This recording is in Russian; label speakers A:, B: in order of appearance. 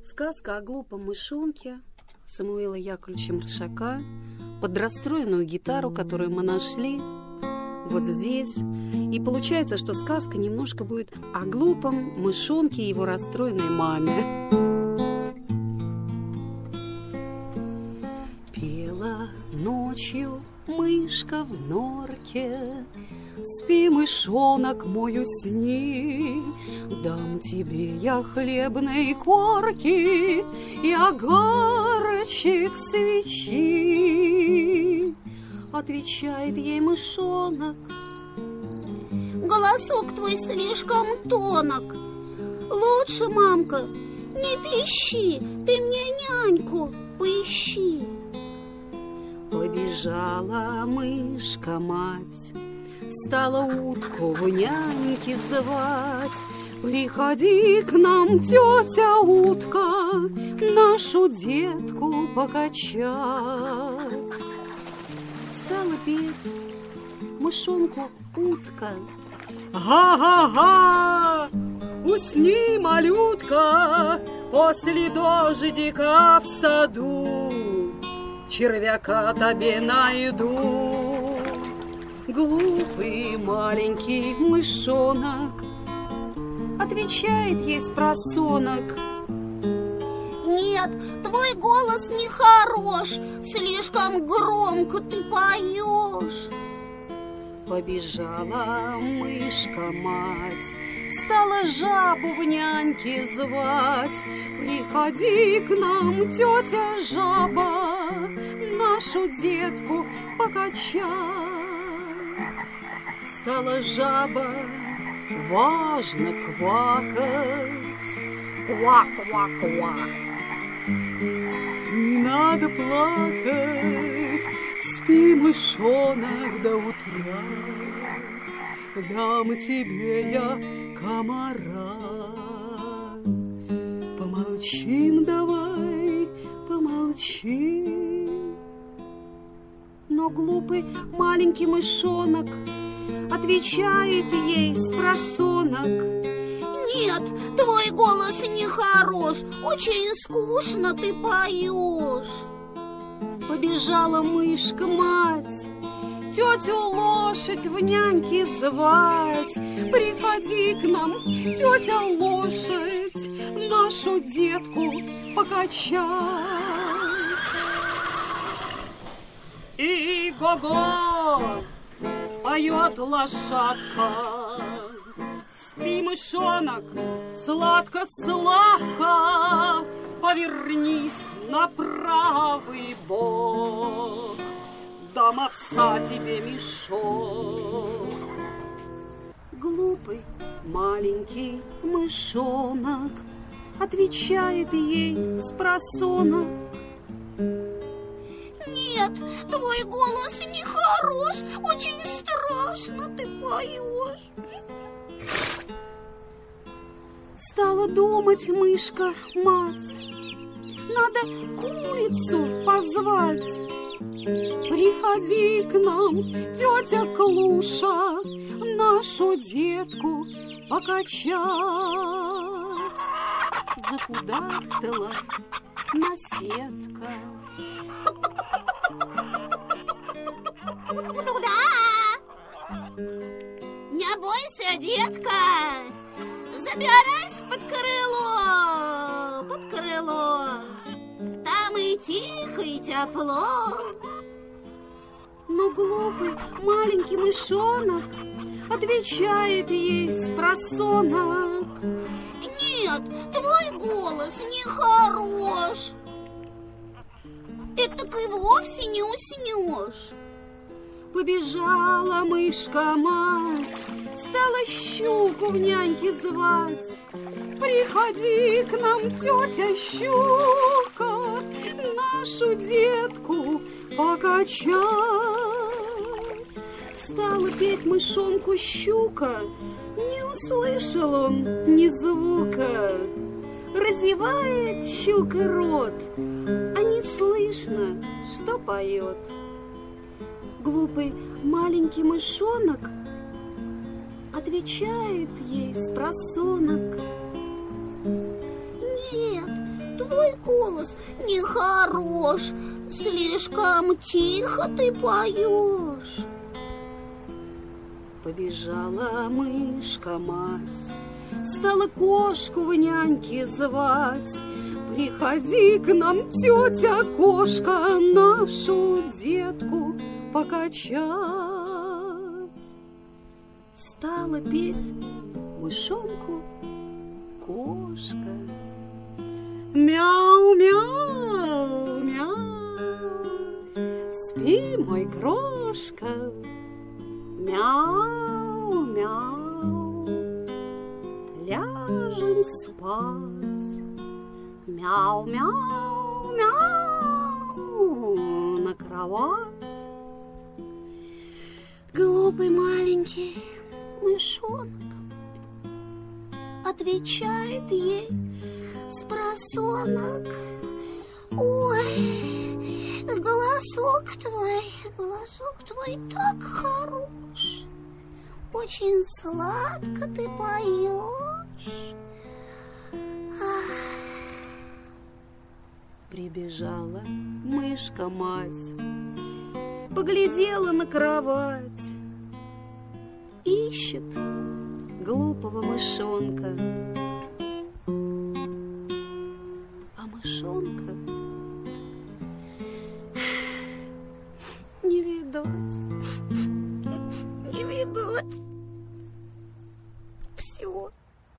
A: Сказка о глупом мышонке Самуила Яковлевича Маршака под расстроенную гитару, которую мы нашли вот здесь. И получается, что сказка немножко будет о глупом мышонке и его расстроенной маме. Пела ночью мышка в норке: спи, мышонок мой, усни, дам тебе я хлебной корки и огарочек свечи. Отвечает ей мышонок:
B: голосок твой слишком тонок. Лучше, мамка, не пищи, ты мне няньку поищи.
A: Побежала мышка-мать, стала утку в няньки звать. Приходи к нам, тетя утка, нашу детку покачать. Стала петь мышонку утка: га-га-га, усни, малютка, после дождика в саду червяка тебе найду. Глупый маленький мышонок отвечает ей спросонок:
B: нет, твой голос нехорош, слишком громко ты поешь.
A: Побежала мышка-мать, стала жабу в няньки звать. Приходи к нам, тетя жаба, нашу детку покачать. Стала жаба важно квакать:
B: ква-ква-ква.
A: Не надо плакать, спи, мышонок, до утра. Дам тебе я комара. Помолчим давай, помолчим. Но глупый маленький мышонок отвечает ей спросонок:
B: нет, твой голос нехорош, очень скучно ты поешь.
A: Побежала мышка-мать, тетю лошадь в няньки звать. Приходи к нам, тетя лошадь, нашу детку покачать. И го-го поет лошадка: спи, мышонок, сладко-сладко, повернись на правый бок, дам овса тебе мешок. Глупый маленький мышонок отвечает ей спросонок:
B: нет, твой голос нехорош, очень страшно ты поешь.
A: Стала думать мышка-мать: надо курицу позвать. Приходи к нам, тетя Клуша, нашу детку покачать. Закудахтала наседка:
B: не бойся, детка, забирайся под крыло, там и тихо, и тепло.
A: Но глупый маленький мышонок отвечает ей спросонок:
B: нет, твой голос нехорош, ты так и вовсе не уснешь.
A: Побежала мышка-мать, стала щуку в няньки звать. Приходи к нам, тетя щука, нашу детку покачать. Стала петь мышонку щука, не услышал он ни звука. Разевает щука рот, а не слышно, что поет. Глупый маленький мышонок отвечает ей спросонок:
B: нет, голос нехорош. Слишком тихо ты поешь.
A: Побежала мышка-мать, стала кошку в няньки звать. Приходи к нам, тетя кошка, нашу детку покачать. Стала петь мышонку кошка. Мяу, мяу, мяу, спи, мой крошка. Мяу, мяу, ляжем спать. Мяу, мяу, мяу, на кровать.
B: Глупый маленький мышонок отвечает ей спросонок: ой, голосок твой так хорош, очень сладко ты поешь.
A: Прибежала мышка-мать, поглядела на кровать, ищет глупого мышонка. А мышонка не видать.